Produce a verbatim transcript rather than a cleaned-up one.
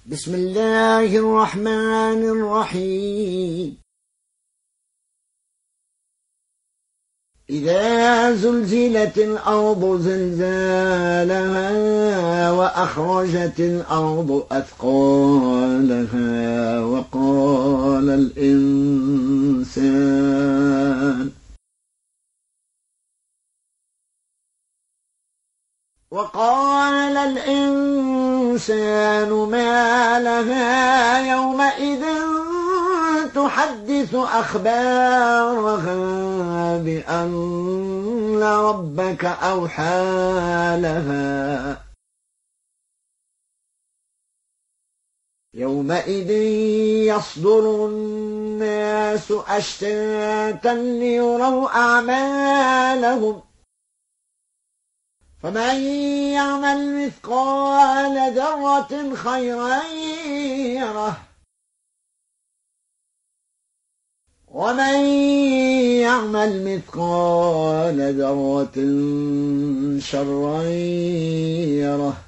بسم الله الرحمن الرحيم. إذا زلزلت الأرض زلزالها وأخرجت الأرض أثقالها وقال الإنسان وقال الإنسان ما لها يومئذ تحدث أخبارها بأن ربك أوحى لها يومئذ يصدر الناس أشتاتا ليروا أعمالهم فمن يعمل مثقال ذرة خيرا يره ومن يعمل مثقال ذرة شرا يره.